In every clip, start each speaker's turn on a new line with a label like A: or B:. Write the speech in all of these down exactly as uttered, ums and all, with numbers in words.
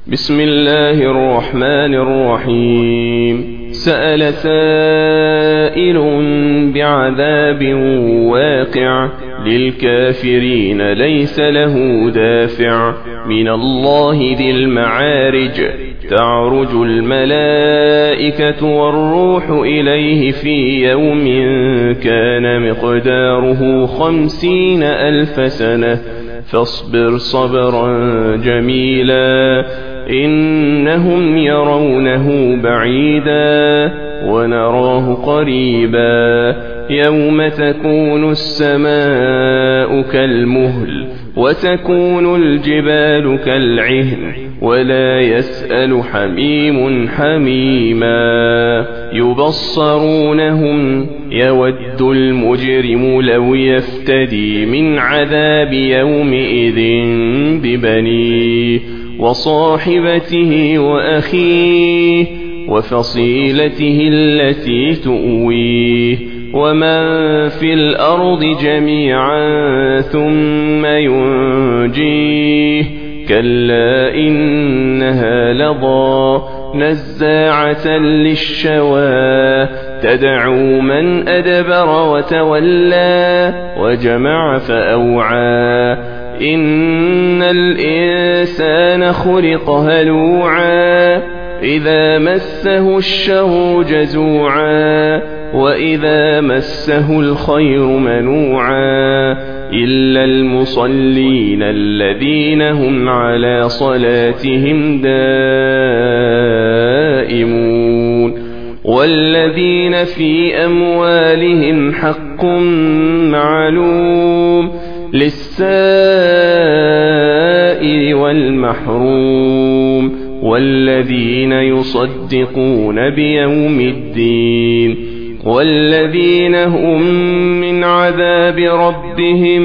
A: بسم الله الرحمن الرحيم. سأل سائل بعذاب واقع للكافرين ليس له دافع من الله ذي المعارج. تعرج الملائكة والروح إليه في يوم كان مقداره خمسين ألف سنة فاصبر صبرا جميلا إنهم يرونه بعيدا ونراه قريبا يوم تكون السماء كالمهل وتكون الجبال كالعهن ولا يسأل حميم حميما يبصرونهم يود المجرم لو يفتدي من عذاب يومئذ ببنيه وصاحبته وأخيه وفصيلته التي تؤويه ومن في الأرض جميعا ثم ينجيه كلا إنها لظى نزاعة للشوى تدعو من أدبر وتولى وجمع فأوعى إن الإنسان خلق هلوعا إذا مسه الشر جزوعا وإذا مسه الخير منوعا إلا المصلين الذين هم على صلاتهم دائمون والذين في أموالهم حق معلوم للسائل والمحروم والذين يصدقون بيوم الدين والذين هم من عذاب ربهم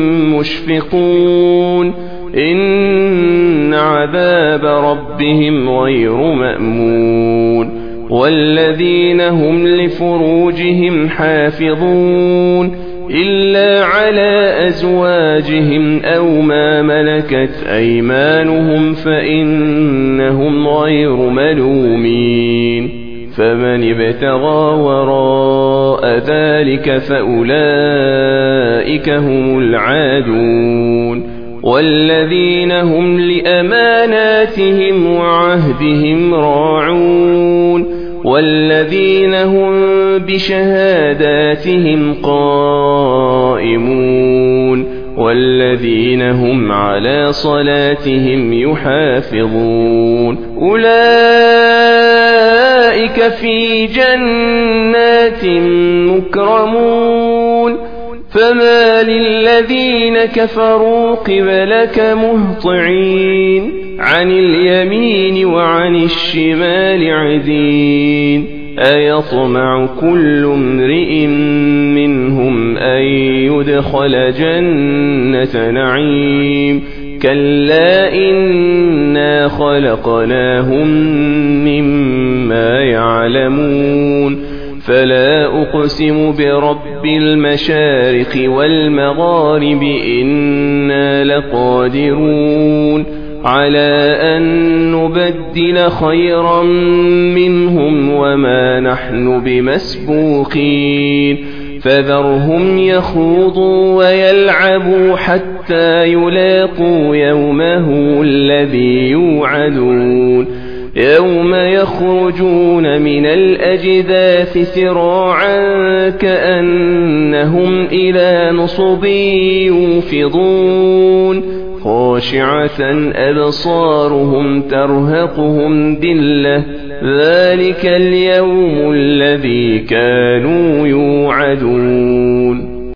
A: مشفقون إن عذاب ربهم غير مأمون والذين هم لفروجهم حافظون إلا على أزواجهم أو ما ملكت أيمانهم فإنهم غير ملومين فمن ابتغى وراء ذلك فأولئك هم العادون والذين هم لأماناتهم وعهدهم راعون والذين هم بشهاداتهم قائمون والذين هم على صلاتهم يحافظون أولئك في جنات مكرمون فما للذين كفروا قبلك مهطعين عن اليمين وعن الشمال عزين أيطمع كل امرئ منهم أن يدخل جنة نعيم كلا إنا خلقناهم مما يعلمون فلا أقسم برب المشارق والمغارب إنا لقادرون على أن نبدل خيرا منهم وما نحن بمسبوقين فذرهم يخوضوا ويلعبوا حتى يلاقوا يومه الذي يوعدون يوم يخرجون من الأجداث سراعا كأنهم إلى نصب يوفضون خاشعة أبصارهم ترهقهم ذلة ذلك اليوم الذي كانوا يوعدون